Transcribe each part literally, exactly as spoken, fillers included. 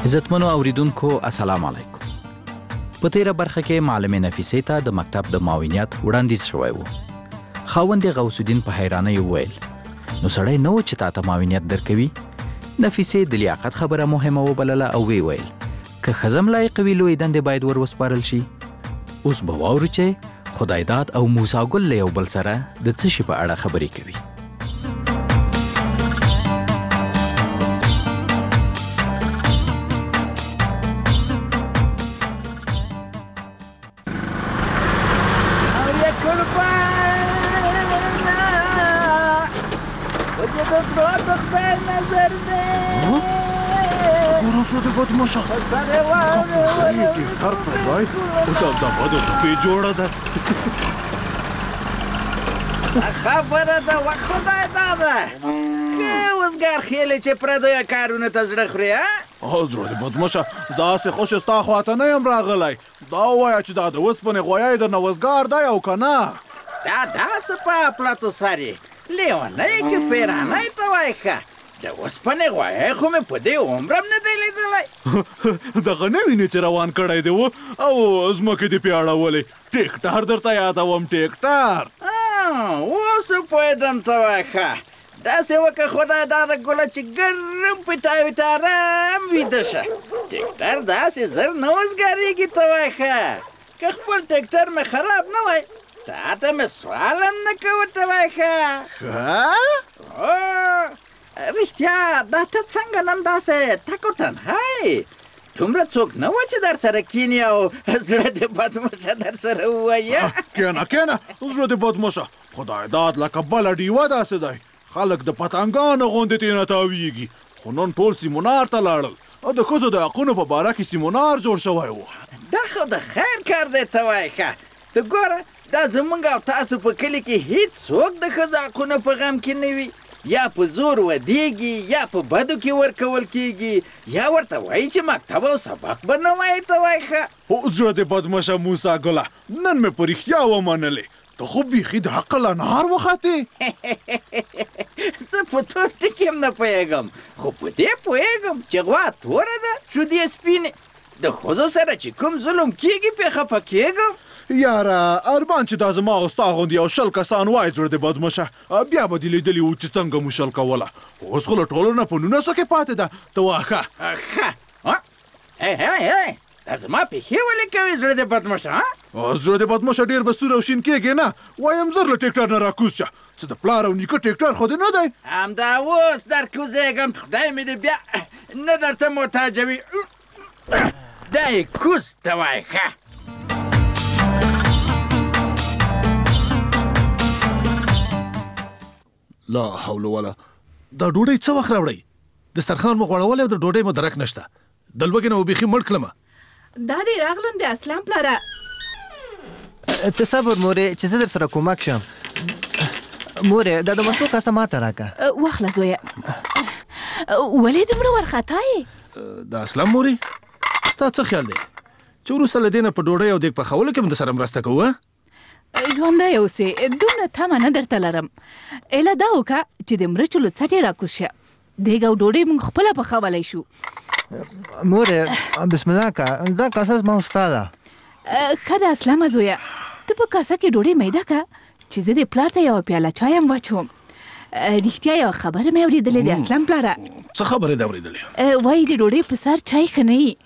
عزتمنو اوریدونکو السلام علیکم. په تیره برخه کې معلمې نفیسې ته د مکتب د معاونیت وړاندیز شوی و. خاوند غوث الدین په حیرانۍ وویل نو سړی نه و چې تا ته معاونیت درکوي. نفیسې د لیاقت خبره مهمه وبلله او وی ویل که ښځه هم لایقه وي لویې دندې باید ور وسپارل شي. اوس به واورو چې خدایداد او موسی ګل له یو بل سره د څه شي په اړه خبرې کوي. شده بود ماشا خیلی هر پرای اتاق داماد و پی جوڑا ده خبره ده و خدای داده که وزگار خیلی چه پردوی کارونه تزده خوری ها؟ حضرت بود ماشا داسې خوش ستا خواته نه یم راغلی دا ووایه چې دا د اوسپنې غویی در نه وزګار دی او که نه دا داسې په پلاتو سرې لیونی که پیرانی ته وایي ښه د اوسپنې غویی خو مې په دې عمر هم نه دی لیدلی. دغه نه وینې چې روان کړی دی و او ځمکې دې پې اړولی ټیکټر درته یادوم ټیکټر. اوس پوهېدم ته وایي ښه داسې وکړه خدای داده ګله چې ګرم پټاوي ته ارام ویده شه. ټیکټر داسې زر نه وزګارېږي ته وایي ښه که خپل ټیکټر مې خراب نه وای تا ته مې سوال هم نه کوه ته وایي ښه. ښه رښتیا دا ته څنګه نن داسې تک و تنهای دومره څوک نه وه چې در سره کیني او زړه دې بدموشه در سره ووایه. کینه کینه زړه دې بدموشه خدای داد لکه بله ډیوه داسې دی خلک د پتنګانو غوندې ترېنه تاویږي خو نن ټول سیمونار ته لاړل او د ښځو د حقونو په باره کې سیمونار جوړ شوی و. دا خو د خیر کار دی ته وایي ښه ته ګوره دا زموږ او تاسو په کلي کې هېڅوک د ښځو حقونو په غم کې نه وي یا په زور ودیږي یا په بدو کې ورکول کېږي یا ورته وایي چې مکتب او سبق به نه وایي ته وایي ښه. او زړه دې بدمشه موسی ګله نن مې په رښتیا ومنلې ته خو بیخي د عقل انار وختې. زه په تور ټکي هم نه پوهېږم خو په دې پوهېږم چې غوا توره ده شودې سپینې د ښځو سره چې کوم ظلم کېږي پې خفه کېږم. یاره ارمان چې دا زما او ستا غوندې یو شل کسان وای زړه دې بدمشه بیا به دې لیدلي وو چې څنګه مو شل کوله اوس خو له ټولو نه په نولسو کې پاتې ده ته وایه ښه ښه هی دا زما پښې ولې کوې زړه دې بدمشه زړه دې بدمشه ډېر به سور او شین کېږې نه وایم زر له ټیکټر نه راکوز شه څه د پلار او نیکه ټیکټر خو دې نه دی همدا اوس در کوزېږم خدای مې دې بیا نه درته محتاجوي دا یې کوز ته وایي ښه. لا حول ولا دا ډوډۍ څه وخت راوړئ دسترخوان مو غوړولی او د ډوډۍ مو درک نشته د لوږې نه مو بیخي مړ کړمه. دا دې راغلم د اسلام پلاره. ته صبر مورې چې زه در سره کومک شم. مورې دا د مستو کاسه ماته راکړه. واخله زویه ولې دومره وارخطا یې؟ د اسلام مورې ستا څه خیال دی چې وروسته له دې نه په ډوډۍ او دیګ پخولو کې هم د سره مرسته کوو؟ ژوندی اوسې دومره تمه نه درته لرم ایله دا وکړه چې د مرچو له څټې راکوز شه دیګ او ډوډۍ موږ خپله پخولی شو. مورې بسم الله که دا کاسه زما او ستا ده. ښه ده اسلامه زویه ته په کاسه کې ډوډۍ میده که چې زه د پلار ته یوه پیاله چای هم واچوم. رښتیا یوه خبره مې اورېدلې د اسلام پلاره. څه خبرې دې اورېدلې؟ وایي د ډوډۍ په سر چای ښه نه وي.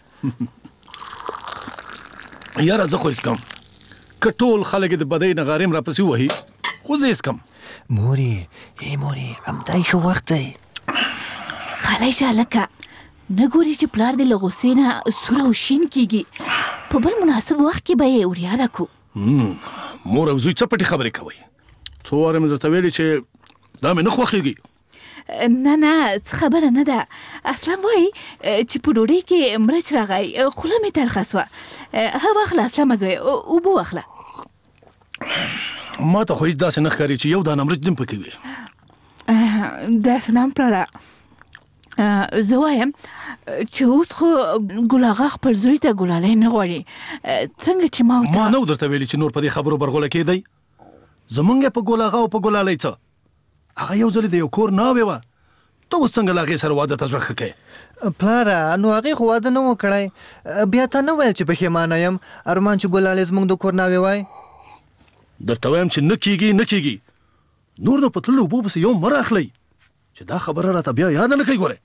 یاره زه خو اسکم که ټول خلک د بدۍ نغارې م راپسې ووهي خو زه اسکم. مورې ای مورې همدا ښه وخت دی. خلی شه هلکه نه ګورې چې پلار دې له غوسې نه سور او شین کېږي په بل مناسب وخت کې به یې وریاده کړو. مور او زوی څه پټې خبرې کوئ څو واره مې درته ویلې چې دا مې نه خوښېږي. نه نه څه خبره نه ده اسلام وایي چې په ډوډۍ کې مرچ راغی خوله مې ترخه سوه. ها واخله اسلامه زویه اوبه واخله. ما ته خو هېڅ داسې نه ښکاري چې یو دانه مرچ دې هم پکې وي. د اسلام پلاره زه وایم چې اوس خو ګل اغا خپل زوی ته ګلالی نه غواړي څنګه چې ما ما نه و درته ویلي چې نور په دې خبرو برغوله کېدی زمونږ په ګل اغا او په ګلالۍ څه هغه یو ځلې د یو کور ناوې وه ته اوس څنګه له هغې سره واده ته زړه ښه کوې؟ پلاره نو هغې خو واده نه و کړی، بیا تا نه ویل چې پښیمانه یم ارمان چې ګلالۍ زموږ د کور ناوې وای. درته وایم چې نه کېږي نه کېږي. نور نو په تللو اوبو پسې یو مه راخلئ چې دا خبره راته بیا یاده نه کوي. ګورئ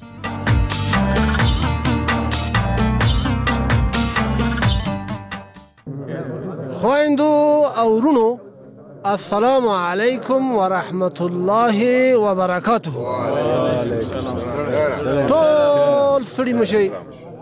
خویندو او ورونو، السلام علیکم ورحمت الله وبرکاته. ټول ستړي مه شئ.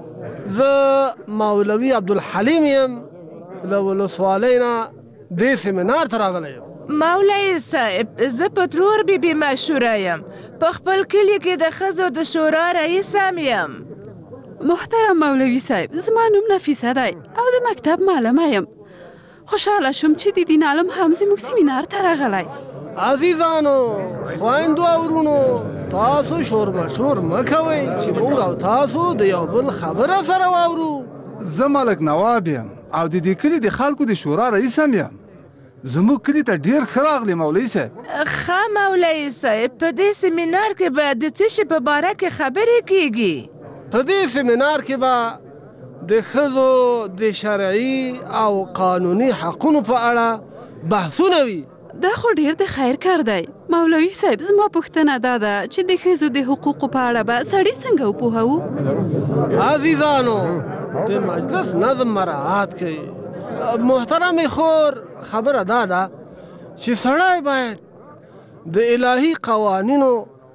زه مولوي عبدالحلیم یم، د ولسوالۍ نه دې سیمینار ته راغلی یم. مولوي صاحب زه په ترور بیبي مشوره یم، په خپل کلي کې د ښځو د شورا رئیس هم یم. محترم مولوي صاحب، زما نوم نفیسه دی او د مکتب معلمه یم. خوشحاله شوم چې د دین عالم هم زموږ سیمینار ته راغلی. عزیزانو، خویندو او ورونو، تاسو شور مشور مه کوئ چې موږ او تاسو د یو بل خبره سره واورو. زه ملک نواب یم او د دې کلي د خلکو د شورا رئیس هم یم. زموږ کلي ته ډېر ښه راغلی مولوي صاحب. ښه مولوي صاحب، په دې سیمینار کې به د څه شي په باره کې خبرې کیږي؟ په دې سیمینار کې به د ښځو د شرعي او قانوني حقونو په اړه بحثونه وي. دا خو ډیر د خیر کار دی. مولوي صاحب، زما پوښتنه دا ده چې د ښځو د حقوقو په اړه به سړي څنګه وپوهوو؟ عزیزانو، د مجلس نظم مراعات کوي. محترم خور، خبره دا ده چې سړی باید د الهي قوانینو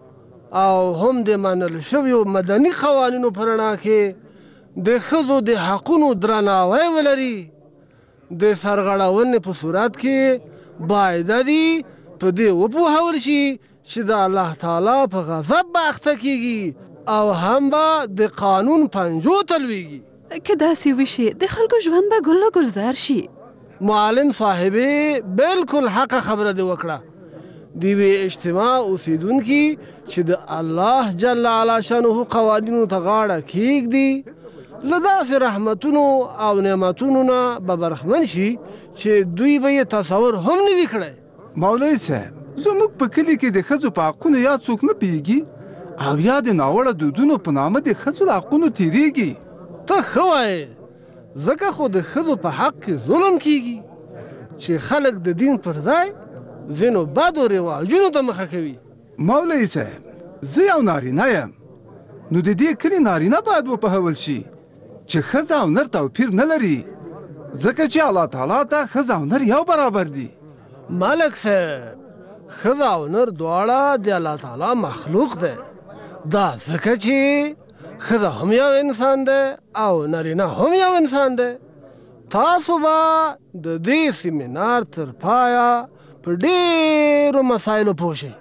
او هم د منل شویو مدني قوانینو په رڼا کې د ښځو د حقونو درناوی ولري. د سرغړونې په صورت کې باید دې په دې وپوهول شي چې د الله تعالی په غضب به اخته کیږي او هم به د قانون پنجو تلویږي. که داسې وشي د خلکو ژوند به ګل ګلزار شي. معلم صاحبې بالکل حق خبره دې وکړه. د یوې اجتماع اوسیدونکي چې د الله جل علا شانه قوانینو ته غاړه کیږدي، له داسې رحمتونو او نعمتونو نه به برخمن شي چې دوی به یې تصور هم نه وي کړی. مولوي صاحب، زموږ په کلي کې د ښځو په حقونو یا څوک نه پوهېږي او یا د ناوړه دودونو په نامه د ښځو له حقونو تېرېږي. ته ښه وایې، ځکه خو د ښځو په حق کې ظلم کیږي چې خلک د دین پر ځای ځینو بدو رواجونو ته مخه کوي. مولوي صاحب، زه یو نارینه یم، نو د دې کلي نارینه باید وپوهول شي چې ښځه او نر توپیر نه لري، ځکه چې الله تعالی ته ښځه او نر یو برابر دي. ملک صاحب، ښځه او نر دواړه د الله تعالی مخلوق دی. دا ځکه چې ښځه هم یو انسان دی او نارینه هم یو انسان دی. تاسو به د دې سیمینار تر پایه په ډېرو مسایلو پوه شئ.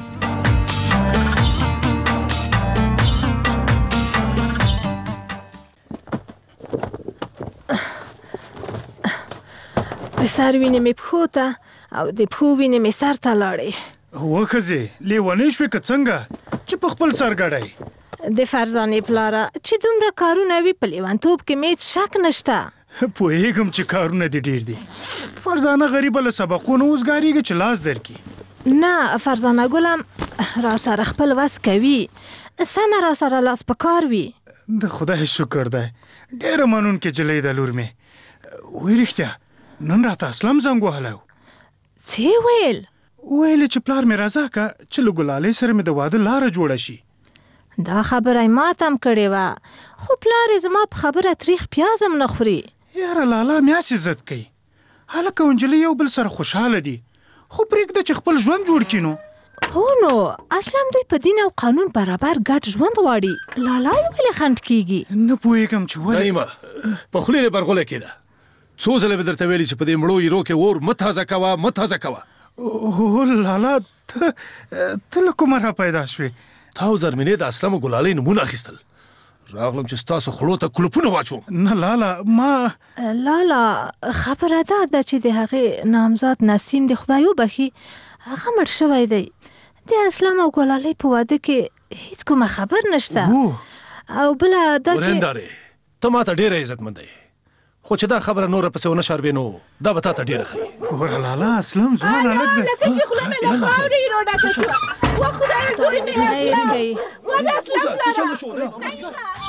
د سر وینې مې پښو ته او د پښو وینې مې سر ته لاړې. وښځې لیونۍ شوې که څنګه چې په خپل سر ګډئ؟ د فرزانې پلاره چې دومره کارونه وي په لیونتوب کې مې هېڅ شک نشته. پوهېږم چې کارونه دې ډېر دي. فرزانه غریبه له سبقونو اوس ګارېږي چې لاس درکړي. نه فرزانه ګلم را سره خپل وس کوي، سمه را سره لاس په کار وي. د خدای شکر دی، ډېره منونکې نجلۍ ده لور مې. وایي رښتیا نن راته اسلم زنګ وهلی و. څه ویل؟ ویل چې پلار مې راځه که چې له ګلالۍ سره مې د واده لاره جوړه شي. دا خبره یې ماته هم کړې وه، خو پلار یې زما په خبره تریخ پیاز هم نه خوري. یاره لالا میاسې ضد کوي. هلکه او نجلۍ یو بل سره خوشحاله دي، خو پرېږده چې خپل ژوند جوړ کړي. نو هو نو اسلام دوی په دین او قانون برابر ګډ ژوند غواړي. لالا یې ولې خنډ کیږي؟ نه پوهېږم چې ولې. نعیمه، په خولې دې برغولی کېده. څو ځله مې درته ویلي چې په دې مړو ایرو کې اور مه تازه کوه مه تازه کوه. اوه لالا، ته ته له کومه را پیدا شوې؟ تا او زرمینې د اسلم او ګلالۍ نومونه اخیستل. راغلم چې ستاسو خولو ته کلپونه واچوم. نه لالا، ما لالا خبره دا ده چې د هغې نامزاد نسیم د خدای وبخي هغه مړ شوی دی. د اسلام او ګلالۍ په واده کې هیڅ کومه خبر نشته. او بله دا چې ورېندارې، ته ماته ډېره عزتمند یې. خو چې دا خبره نور پسې ونه شاربې نو دا به تا ته ډېره ښه ګوره لالا اسلم ځوان هلک دی لکه چې خوله مې له خاورې راډکه شوه. و خدایه ګورې مې اسلم و د اسلم پلاره.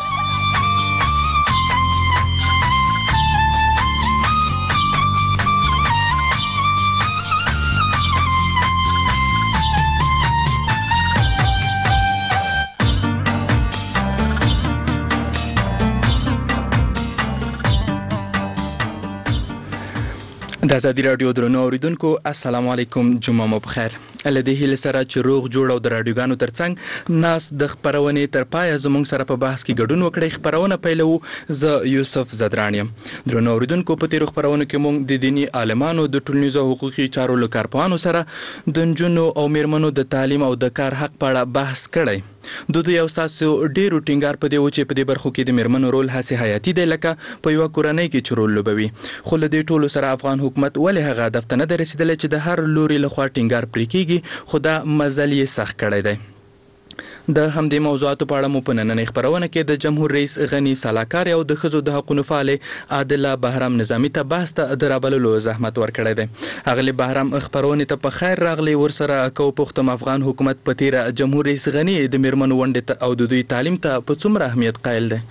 د ازادي راډیو درنو اوریدونکو السلام علیکم، جمعه مو بخیر. له دې هیله سره چې روغ جوړ او د راډیوګانو ترڅنګ ناس د خبرونې تر پایه زموږ سره په بحث کې ګډون وکړئ. خبرونه پیلوو زه یوسف زدران یم. درنو اوریدونکو په تیرو خبرونو کې موږ د دیني عالمانو د ټولنیزو حقوقي چارو له کارپوهانو سره د نجونو او میرمنو د تعلیم او د کار حق په اړه بحث کړی. د دوی او ستاسو ډېرو ټینګار په دی و چې په دې برخو کې د میرمنو رول هسې حیاتي دی لکه په یوه کورنۍ کې چې رول لوبوي. خو له دې ټولو سره افغان حکومت ولې هغه هدف ته نه دی رسېدلی چې د هر لوري لخوا ټینګار پرې کېږي، خو دا مزل یې سخت کړی دی. د همدې موضوعاتو په اړه مو په نننۍ خبرونه کې د جمهور رئیس غني سلاکار او د ښځو د حقونو فعالې عادله بهرام نظامي ته بحث ته د رابللو زحمت ورکړی دی. اغلې بهرام خبرونې ته په خیر راغلی. ورسره که وپوښتم افغان حکومت په تیره جمهور رئیس غني د میرمنو ونډې او د دوی تعلیم ته په څومره اهمیت قایل دی؟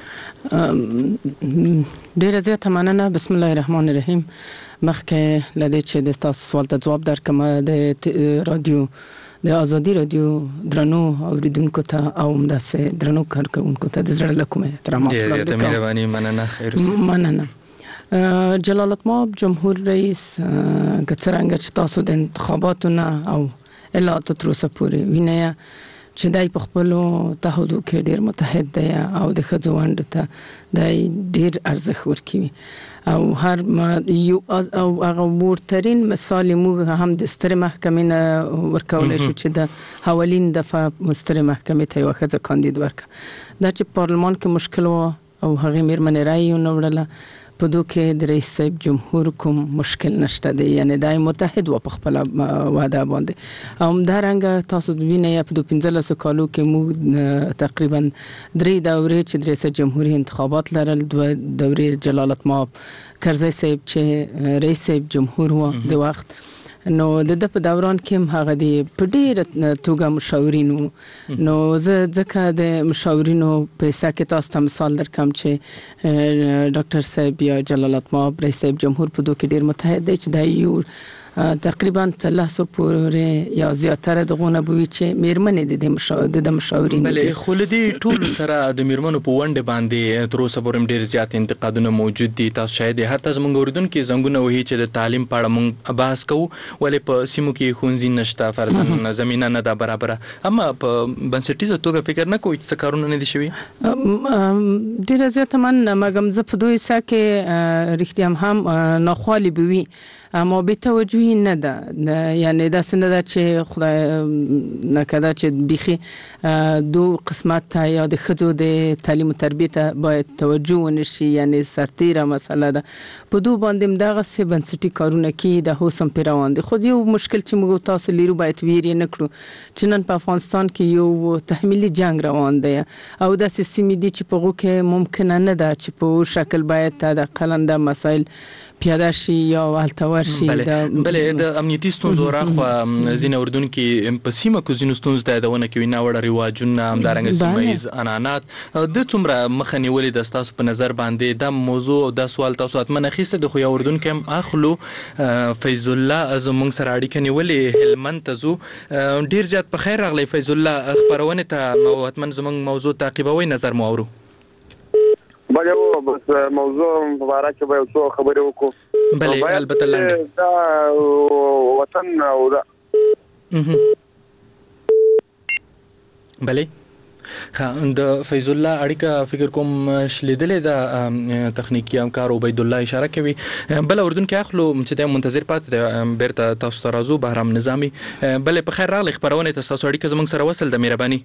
ډیره زیاته مننه. بسم الله الرحمن الرحیم. مخکې له دې چې د تاسو سوال ته ځواب درکړم، د رادیو د ازادي رادیو درنو اوریدونکو ته او همداسې درنو کارکوونکو ته د زړه له کومې احترامات وړاندې کوم. ډېره مهرباني، مننه. خیر اوسئ. مننه. جلالت مآب جمهور رئیس که څرنګه چې تاسو د انتخاباتو نه او اطلاعاتو تر اوسه پورې وینئ چې دی په خپلو تعهدو کې ډېر متحد دی او د ښځو ونډو ته دی ډېر ارزښت ورکوي او هر یو او هغه ورترین مثال موږ هم د سترې محکمې نه ورکولی شو چې د اولین دفعه سترې محکمې ته یوه ښځه کاندید ورکړه. دا چې پارلمان کې مشکل و او هغې میرمنې رایې یې ونه وړله، په دو کې د رئیس صاحب جمهور کوم مشکل نشته دی، یعنی دا متحد و په خپله وعده باندې. او همدارنګه تاسو وینئ په دوه پنځلسو کالو کې موږ تقریبا درې دورې چې د رئیس جمهوري انتخابات لرل، دوه دورې جلالت مآب کرزی صاحب چې رئیس صاحب جمهور و د وخت، نو د ده په دوران کې هم هغه د په ډېره توګه مشاورین وو. نو زه ځکه د مشاورینو په حصه کې تاسو ته مثال درکړم چې ډاکټر صاحب یا جلالت مآب رئیس صاحب جمهور په دو کې ډېر متحد دی چې دا یو تقریبا تر لسو پورې یا زیاتره دغونه به وي چې میرمنې د د مشاورین. بلې خو له دې ټولو سره د میرمنو په ونډې باندې تر اوسه پورې هم ډېر زیات انتقادونه موجود دي. تاسو شاید یې حتی زموږ اورېدونکي زنګونه وهي چې د تعلیم په اړه موږ بحث کوو، ولې په سیمو کې ښوونځي نشته، فرضاً زمینه نه ده برابره، اما په بنسټیزه توګه فکر نه کوئ چې څه کارونه نه دي شوي؟ ډېره زیاته مننه، مګم زه په دوی حصه کې رښتیا هم ناخوالې به وي، اما بې توجهي نه ده. یعنې داسې نه ده چې خدای نکړه دا چې بیخي دو قسمت ته یا د ښځو د تعلیم و تربیې ته باید توجه ونه شي، یعنې سرتیره مسله ده. په دو باندې هم دغسې بنسټي کارونه کېږي، د اوس هم پرې روان دي. خو یو مشکل چې موږ تاسو لرو باید ویر یې نه کړو چې نن په افغانستان کې یو تحمیلي جنګ روان دی او داسې سیمې دي چې په هغو کې ممکنه نه ده چې په شکل باید حداقل دا مسایل پیاده شي یا هلته ورشي. بلې د امنیتي ستونزو راخوا ځینې اردونکي په سیمه کې ځینو ستونزو ته یادونه کوي، ناوړه رواجونه، همدارنګه سیمه ییز عنعنات. د څومره مخه نیولې ده ستاسو په نظر باندې دا موضوع او دا سوال تاسو حتما اخیستی د خو یو اردونکی هم اخلو فیض الله زموږ سره اړیکه نیولې هلمند ته ځو. ډېر زیات په خیر راغلی فیض الله، خپرونې ته حتما زموږ موضوع تعقیبوئ، نظر مو اورو. بله بس موضوع په باره کې به یو څو خبرې وکړو. بلې البته لنډه. دا وطن او دا بلې د فیض الله اړیکه فکر کوم شلیدلې ده، تخنیکي همکار عبید الله اشاره کوي. بل اردونکي اخلو چې د منتظر پاتې دی، بیرته تاسو ته راځو. بهرام نظامي، بلې په خیر راغلی، خپرونې ته ستاسو اړیکه زموږ سره وصل ده، مهرباني.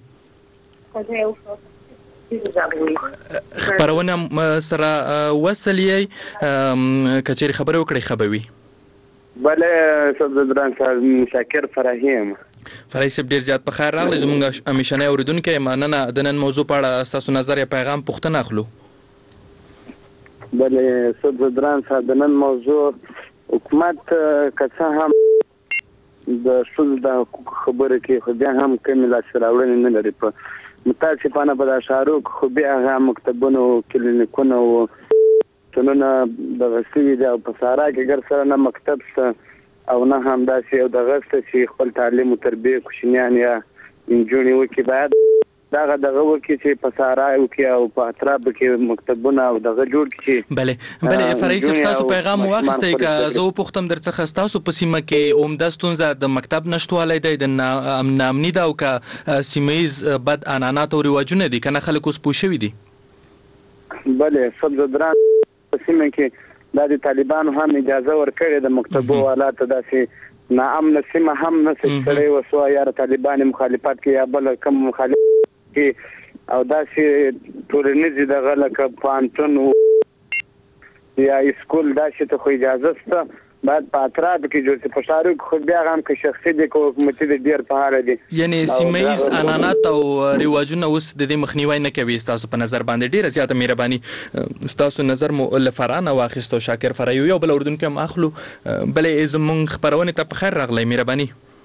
خبرونه سره وصل یې که چېرې خبرې وکړئ ښه به وي. بله صدران صاحب شاکر فرحي یم. فرحي صاحب ډېر زیات په خیر راغلی، زموږ همیشنی اورېدونکی. مننه. د نن موضوع په اړه ستاسو نظر یا پیغام پوښتنه اخلو. بلې صدر دران صاحب د نن موضوع حکومت که څه هم د ښځو د حقوقو خبره کوي خو بیا هم کمې لاسته راوړنې نه لري. په متاسفانه په دا ښارو کې خو بیا هغه مکتبونه او کلینیکونه او تنونه دغه سوي دي او په سارا کې ګر سره نه مکتب شته او نه هم داسې یو دغه شته چې خپل تعلیم او تربیه کوچنیان یا نجونې وکړي. باید دغه دغه وکړي چې په سارا وکړي او په اطراف کې مکتبونه او دغه جوړ کړي. بلې بلې فرایض صاحب تاسو پیغام واخیستی که زه وپوښتم درڅخه ستاسو په سیمه کې عمده ستونزه د مکتب نشتوالی دی د ناامني ده او که سیمه ییز بد عنعنات او رواجونه دي که نه خلک اوس پوه شوي دي؟ بلې صدر دران په سیمه کې دا د طالبانو هم اجازه ورکړې د مکتبو والا ته داسې ناامنه سیمه هم نه سړی وسوه یا طالبان مخالفت کې یا بل کم مخالف کې او داسې ټولنیز دغه لکه پانتون یا اسکول داسې ته خو اجازه شته باید په اطراف کې جوړ شي. په ښارو کې خو بیا هم که شخصي دي که حکومتي دي ډېر فعاله دي. یعنې سیمه ییز عنعنات او رواجونه اوس د دې مخنیوی نه کوي ستاسو په نظر باندې؟ ډېره زیاته مهرباني ستاسو نظر مو له فرانه واخیست او شاکر فرایو یو بل اردن کې هم اخلو. بلې زمونږ خپرونې ته په خیر راغلی مهرباني.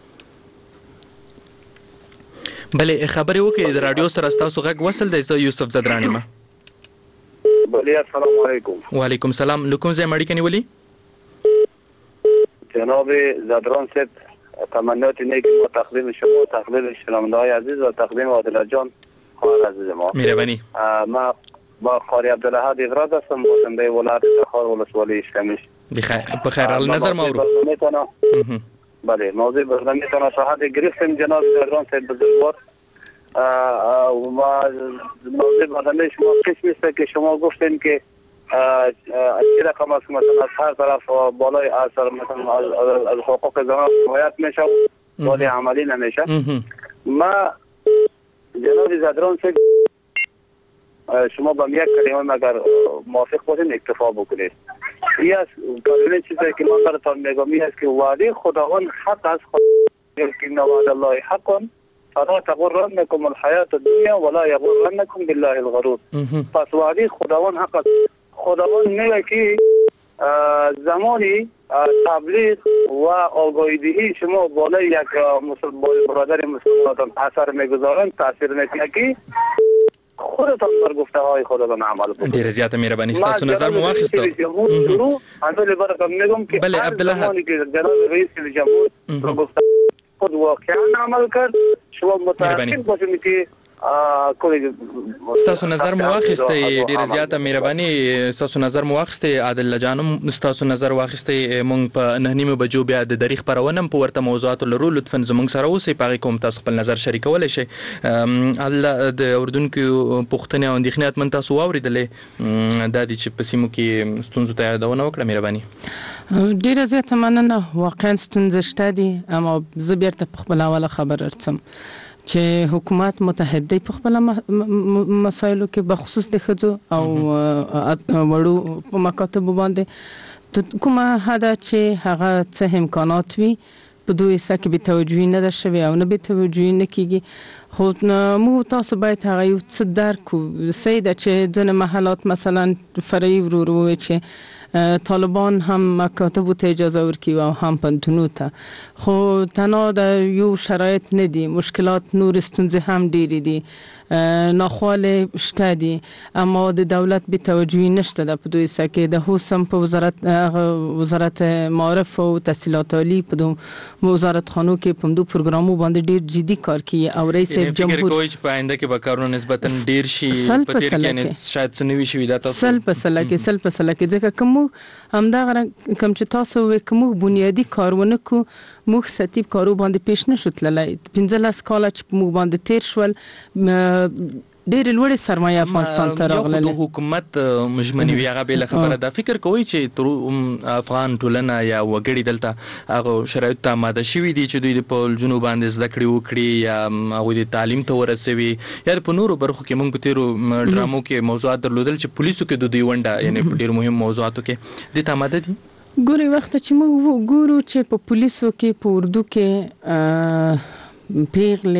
بلې خبرې وکړئ د راډیو سره ستاسو غږ وصل دی. زه یوسف زدران یم. بلې السلام علیکم. وعلیکم سلام. له کوم ځای اړیکه نیولي؟ جناب زدران صاحب تمنیات نیک و تقدیم شما تقدیم شنونده های عزیز و تقدیم عادل جان خواهر عزیز ما. مهربانی. ما با قاری عبدالاحد اغراض هستم باشنده ولایت تخار ولسوالی شکمیش. بخیر بخیر نظر مورو. بله موضوع برنامه‌تان صحت گرفتم جناب زدران صاحب بزرگوار و موضوع برنامه شما قسمی است که شما گفتین که اچھی رقم است که مثلا از هر طرف بالای اثر مثلا از حقوق زنان حمایت میشه ولی عملی نمیشه. ما جناب زدران صاحب شما با یک کلمه مگر موافق باشین اکتفا بکنید. این از کلمه چیزی که من براتون میگم این است که وعده خداوند حق است که وعد الله حق فلا تغرنکم الحیات الدنیا ولا یغرنکم بالله الغرور. پس وعده خداوند حق است. خداوند میگه که زمانی تبلیغ و آگاهی دهی شما بالای یک برادر مسلمان اثر میگذارن تاثیر میکنه که خودتان بر گفته های خودتان عمل بکنید. ډیره زیاته مهرباني. ستاسو نظر مو واخیسته. اندل براتون میگم که بله عبدالله زمانی که جناب رئیس جمهور گفته خود واقعا عمل کرد شما متأکد باشید که ستاسو نظر مو واخیسته. ډیره زیاته مهرباني. ستاسو نظر مو واخیسته. عادل جانم ستاسو نظر واخیسته. مونږ په نه نیمه بجو بیا د دریغ خبرونه په ورته موضوعات لرو. لطفا زمونږ سره اوسئ په کوم تاسو خپل نظر شریکولی شئ. الله د اردن کې پوښتنې او اندېښنې من تاسو واورېدلې دا دي چې په سیمو کې ستونزو ته یادونه وکړه مهرباني. ډیره زیاته مننه. واقعا ستونزې شته دي اما زه بیرته په خپل اوله خبر ارڅم چې حکومت متحد دی په خپل مسایلو کې بخصوص د ښځو او وړو په مکاتبو باندې کومه هدا چې هغه څه امکانات وي په دوی سره کې به توجهي نه ده شوې او نه به توجهي نه کېږي. خو موږ تاسو باید هغه یو څه درک کړو. صحیح ده چې ځینې محلات مثلا فرعي ورور ووایي چې طالبان هم مکاتبو ته اجازه ورکوي او هم پوهنتونو ته، خو تنها د یو شرایط نه دي، مشکلات نور ستونزې هم ډېرې دي، ناخواله شته دي، اما د دولت بې توجهي نشته ده په دوی سره کې. د هوسم په وزارت وزارت معارف او تحصیلات عالی په دوم وزارت خانو کې په دوه پروګرامو باندې ډېر جدي کار کوي او رئیس جمهور فکر کوي چې په آینده کې به کارونه نسبتا ډېر شي په تیر کې شاید څه نوي شوي دا تاسو سل په سل کې سل په سل کې ځکه کوم همدغه کوم چې تاسو وې کوم بنیادی کارونه کو موږ ستیب کارو باندې پیش نشو تللی. پنځلس کاله چې موږ باندې تیر شول ډېر لوړ سرمایه افغانستان ته راغله. یو حکومت مجمنی وی هغه بل خبره ده. فکر کوي چې تر افغان ټولنه یا وګړي دلته هغه شرایط ته آماده شوي دي چې دوی په جنوب باندې زده کړې وکړي یا هغوی د تعلیم ته ورسوي یا په نورو برخو کې موږ په تیرو ډرامو کې موضوعات درلودل چې پولیسو کې د دوی ونډه یعنی په ډېر مهم موضوعاتو کې دې ته آماده دي. ګوري وخت چې موږ ګورو چې په پولیسو کې په اردو کې پیغلې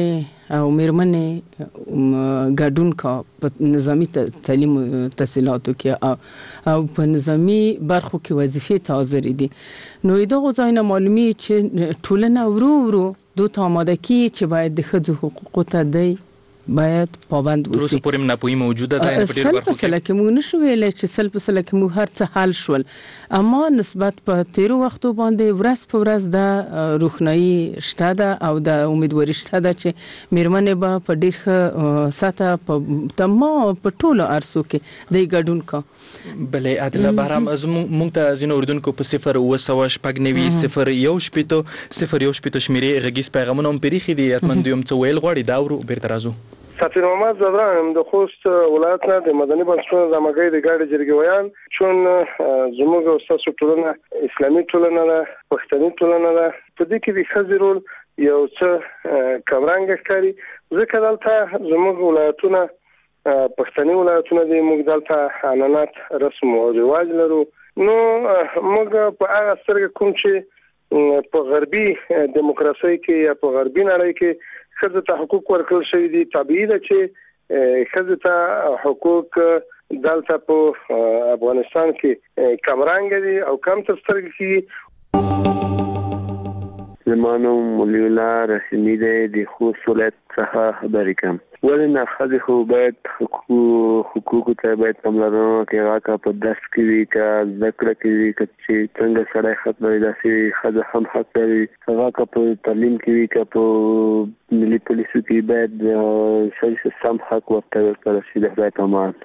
او میرمنې ګډون کا په نظامی تعلیم تحصیلاتو کې او په نظامی برخو کې وظیفې ته حاضر دي. نو دغه ځای نه معلومي چې ټولنه ورو ورو دوی ته آماده کیږي چې باید د ښځو حقوقو ته دی باید پابند اوسي. تر اوسه پورې ناپوهي موجوده ده په ډېرو برخو کې. سل کې موږ نشو ویلی چې سل په سل کې موږ هر څه حل شول، اما نسبت په تیرو وختو باندې ورځ په ورځ د روښنايي شته ده او د امیدواري شته ده چې میرمنې به په ډېر ښه سطحه په تمام په ټولو عرصو کې د ګډون کا. بلې عادله بهرام موږ ته ځینو اردوونکو په صفر اوه سوه شپږ نوي صفر یو شپېته صفر یو شپېته شمېرې غږیز پیغامونه هم پرېښي دي. حتما دوی هم څه ویل غواړي، دا ورو بیرته راځو. سفیر محمد زدران د خوست ولایت نه د مدني بنسټونو د همغږۍ د ګډې جرګې ویان چون زموږ او ستاسو ټولنه اسلامي ټولنه ده، پښتني ټولنه ده، په دې کې د ښځې رول یو څه کمرنګه ښکاري. ځکه دلته زموږ ولایتونه پښتني ولایتونه دي، موږ دلته عنعنات رسم او رواج لرو. نو موږ په هغه سترګه کوم چې په غربي دیموکراسۍ کې یا په غربي نړۍ کې ښځو ته حقوق ورکړل شوي دي. طبیعي ده چې ښځو ته حقوق دلته په افغانستان کې کمرنګه دي او کم تر سترګې کېږي. زما نوم مولوي الله رحیمي دی، د خوست ولایت څخه خبرې کوم. ولې نه ښځې خو باید حقوقو ته باید پاملرنه وکړي، هغه که په درس کې وي که زده کړه کې وي، که چې څنګه سړی حق لري داسې ښځه هم حق لري، هغه که په تعلیم کې وي که په ملي پولیسو کې باید ښځې سم حق ورته ورکړل شي د خدای په امان.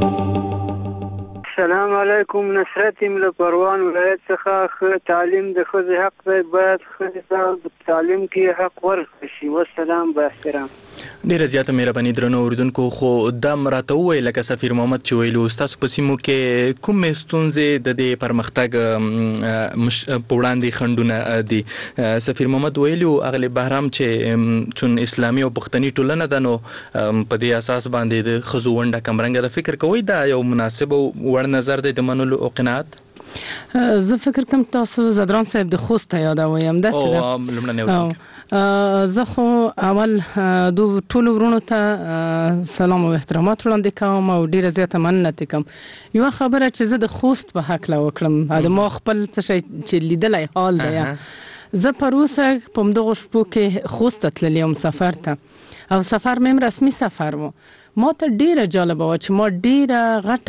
السلام علیکم. نصرت یم له پروان ولایت څخه. تعلیم د ښځې حق دی، باید ښځې ته تعلیم کې حق ورکړل شي. والسلام با احترام. ډیره زیاته مهرباني درنو اوریدونکو. خو دا راته وویل لکه سفیر محمد چې ویلو ستاسو په سیمو کې کومې ستونزې د دې پرمختګ په وړاندې خنډونه دي؟ سفیر محمد ویلو اغلی بهرام چې چون اسلامي او پښتني ټولنه ده نو په دې اساس باندې د ښځو ونډه کمرنګه ده. فکر کوئ دا یو مناسب او وړ نظر دی د منلو او قناعت؟ زه فکر کوم تاسو زدران صاحب د خوست یادوم داسې ده. او لمړنی اورونکی زه خو اول دو ټولو ورونو ته سلام او احترامات وړاندې کوم او ډیره زیاته مننه ترې کوم. یوه خبره چې زه د خوست په هکله وکړم، د ما خپل څه شی چې لیدلی حال دی. زه پروسه په همدغو شپو کې خوست ته تللی یم سفر ته، او سفر مې رسمي سفر و. ما ته ډیره جالبه وه چې ما ډیره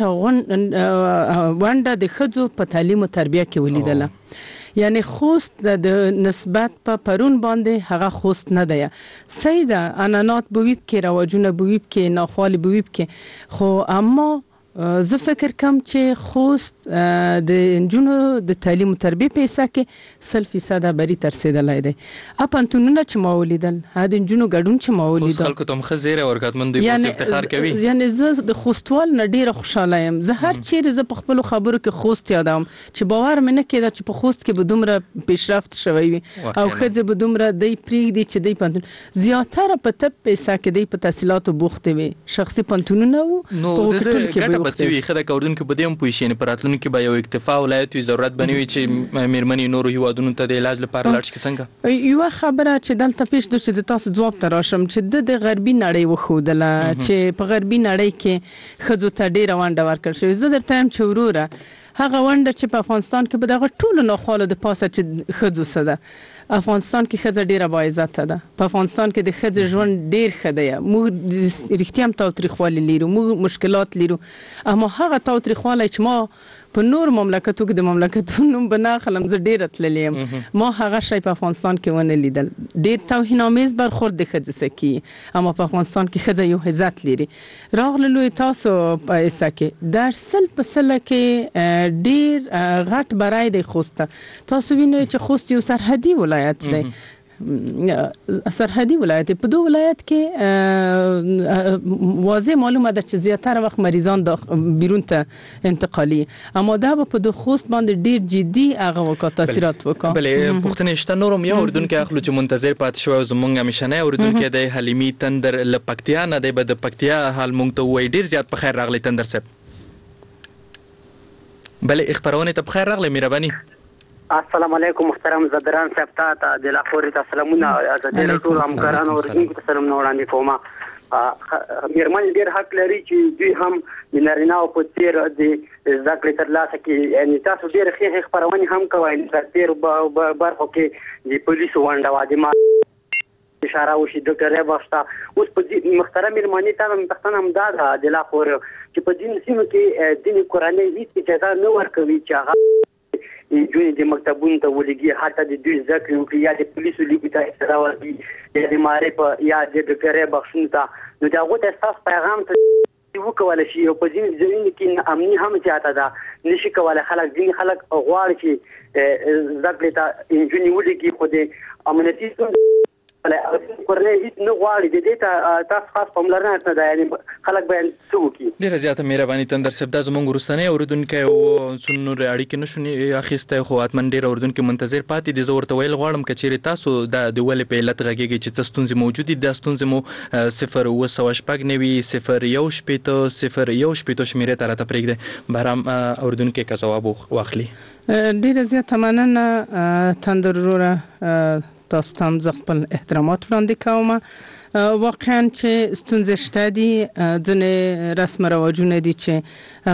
غټه ونډه د ښځو په تعلیم او تربیه کې ولیدله. یعنی خوست د نسبت په پرون باندې هغه خوست نه دی. صحیح ده عنعنات به وي پکې، رواجونه به وي پکې، ناخوالې به وي پکې، خو اما زه فکر کوم چې خوست د نجونو د تعلیم او تربیه په حصه کې سل فیصده بری تر رسېدلی دی. پوهنتونونه چې ما ولیدل، د نجونو ګډون چې ما ولیدل، خوست خلکو ته هم ښه زیری ورکړ، من دوی پسې افتخار کوي. یعنی زه د خوستوال نه ډېره خوشحاله یم. زه هر چیرې زه په خپلو خبرو کې خوست یادوم چې باور مې نه کېده چې په خوست کې به دومره پیشرفت شوی وي او ښځې به دومره دی پرېږدي چې دی پوهنتون زیاتره په طب په حصه کې دی په تحصیلاتو بوختې وي. شخصي پوهنتونونه وو په وکټون کې بچوي خدای کوردونکو په دې هم پوه شي نه پراتلونکو کې به یو اکتفا ولایت وي، ضرورت بنوي چې میرمنې نورو هیوادونو ته د علاج لپاره لاړ شي. څنګه یوه خبره چې دلته پیش دو چې د تاسو ځواب ته راشم چې د غربي نړۍ وښودله چې په غربي نړۍ کې ښځو ته ډېره ونډه ورکړل شوې. زه درته یم چې وروره هغه ونډه چې په افغانستان کې به دغه ټولو ناخوالو د پاسه چې ښځو څه ده، افغانستان کې ښځه ډیره باعزته ده. په افغانستان کې د ښځې ژوند ډیر ښه دی. موږ رښتیا هم تاوتریخوالی لرو، موږ مشکلات لرو، اما هغه تاوتریخوالی چې ما په نور مملکتو کې د مملکتونو به نه اخلم، زه ډیره تللی یم، ما هغه شی په افغانستان کې ونه لیدل. ډیر توهینامیز برخورد د ښځې څخه کیږي، اما په افغانستان کې ښځه یو عزت لري. راغللو تاسو په حصه کې در سل په سله کې ډیر غټ بری دی خوست ته. تاسو وینئ چې خوست یو سرحدي ولایت دی، سرحدي ولایت. په دو ولایت کې واضح معلومه ده چې زیاتره وخت مریضان بیرون ته انتقالي، اما دا به په دو خوست باندې ډیر جدي هغه وکړه تاثیرات وکړه. بلې پوښتنې شته نورم یو اردوونکی اخلو چې منتظر پاتې شوی زمونږ همیشنی اردوونکی دی حلیمي تندر له پکتیا نه دی، به د پکتیا حال مونږ ته ووایي. ډیر زیات په خیر راغلی تندر صاحب. بلې خپرونې ته په خیر راغلی مهرباني. السلام علیکم محترم زدران صاحب ته د لاهور ته سلامونه د ټول همکارانو ورته سلامونه وړاندې کوم. میرمن ډیر حق لري چې دوی هم د نارینه او په تیر د زده کړې ترلاسه کړي. یعنی تاسو ډیر ښې خبرونه هم کوئ د تیر برخو کې د پولیسو ونډه وا د ما اشاره وشي ډاکټر ریباشتا اوس په محترم میرمنې ته هم پښتنه هم دا د لاهور چې په دین سیمه کې دین قرآني هیڅ اجازه نه ورکوي چې هغه جوړ د مکتبونو ته ولګي حتی د دوی ذکر وکړي یا د پولیسو لیګو ته اصرار وکړي یا د معرفت یا د ډاکټر بخښنې ته نو دا غوته اساس پیغام ته وکول شي او په ځینې ځایونو کې امني هم زیاته ده نشي کولای خلک ځینې خلک غواړي چې ذکر ته انجونی ولګي خو د امنیتي کورنۍ هیڅ نه غواړي د دې ته تاسو خاص پاملرنه نه ده یعنی خلک باید څه وکړي. ډیره زیاته مهرباني تندر صاحب دا زموږ وروستنی اورېدونکی او څو نور اړیکې نشو اخیستی خو حتما ډېر اورېدونکي منتظر پاتې دي. زه ورته ویل غواړم که چیرې تاسو دا د ولې په علت غږېږئ چې څه ستونزې موجود دي دا ستونزې مو صفر اوه سوه شپږ نوي صفر یو شپېته صفر یو شپېته شمېرې ته راته پرېږدئ بهرام اورېدونکی که ځواب واخلي. ډیره زیاته مننه تندر وروره تاسو ته هم زه خپل احترامات وړاندې کوم. واقعا چې ستونزې شته دي ځینې رسم رواجونه دي چې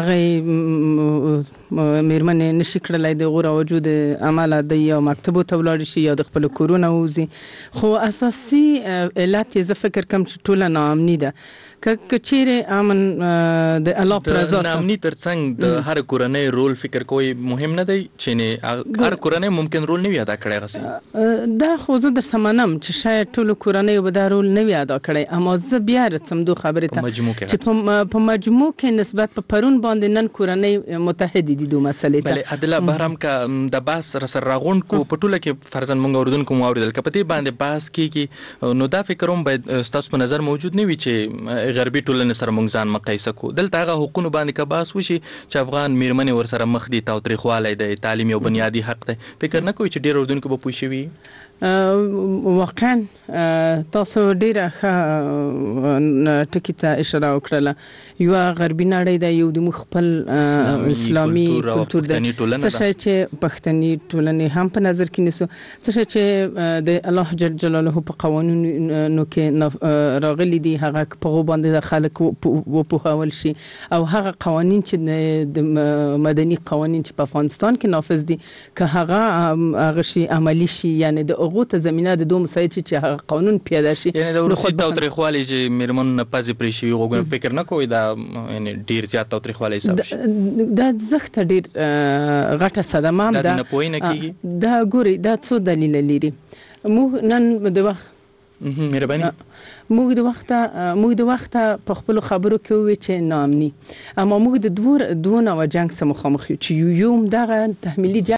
هغه میرمنې نشي کړلی د هغو رواجو د عمله د یو مکتبو ته ولاړې شي یا د خپلو کورونه ووځي خو اساسي علت یې زه فکر کوم چې ټوله ناامني ده. که چیرې امن د الله پر رضا د ناامني ترڅنګ د هر کورنۍ رول فکر کوئ مهم نه دی چې هر کورنۍ ممکن رول نه وي ادا کړی هغسې دا خو زه درسه منم چې شاید ټولو کورنیو به دا رول نه وي ادا کړی اما زه بیا رسم دو خبرې ته چې په مجموع کې نسبت په پرون باندې نن کورنۍ متحدې دي دو مسلې ته. بلې عدله بهرام که د بحث راسره راغونډ کو په ټوله کې فرضاً موږ اورېدونکو مو اورېدل که په دې باندې بحث کېږي نو دا فکر هم باید ستاسو په نظر موجود نه وي چې غربي ټولنې سره موږ ځان مقایسه کړو. دلته هغه حقونو باندې که بحث وشي چې افغان میرمنې ورسره مخ دي تاوتریخوالی دی تعلیم یو بنیادي حق دی فکر نه کوئ چې ډېر اورېدونکي به پوه شوي واقعا تاسو ډیره ښه ټکي ته اشاره وکړله یوه غربي نړۍ ده یو د موږ خپل اسلامي کلتور ده څه شی چې پښتني ټولنې هم په نظر کې نیسو څه شی چې د الله جل جلاله په قوانینو کې راغلي دي هغه په هغو باندې د خلک وپوهول شي او هغه قوانین چې د مدني قوانین چې په افغانستان کې نافذ دي که هغه هغه شي عملي شي یعنی د هغو ته زمینه د دوه مسایل چې هغه قانون پیاده شي یعنی د وروستي تاوتریخوالي چې میرمنو نه پزې پرې شوي غوږونه فکر نه کوئ دا یعنی ډېر زیات تاوتریخوالی حساب شي دا زښته ډېر غټه صدمه هم ده دا د نپوهۍ نه کېږي دا ګورئ دا څو دلیله لري موږ نن د وخت مهرباني موږ د وخته موږ د وخته په خپلو خبرو کې ووایو چې ناامني اما موږ د دوه دوه نوع جنګ سره مخامخ یو چې یو هم دغه تحمیلي جنګ